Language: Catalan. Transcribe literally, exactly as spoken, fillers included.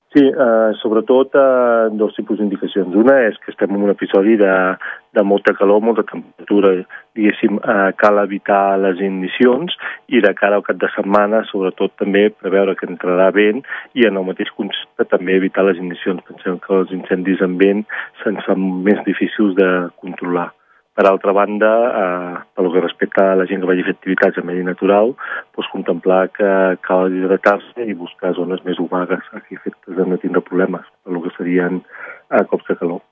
Sí, eh, sobretot eh, dos tipus d'indicacions. Una és que estem en un episodi de, de molta calor, molta temperatura, diguéssim, eh, cal evitar les ignicions i de cara al cap de setmana, sobretot també preveure que entrarà vent i en el mateix concepte també evitar les ignicions. Pensem que els incendis amb vent se'n fan més difícils de controlar. Per altra banda, eh, pel que respecta a la gent que vagi a fer activitats a medi natural, doncs contemplar que cal hidratar-se i buscar zones més humagues, aquí efectes de no tindre problemes, per el que serien eh, cops de calor.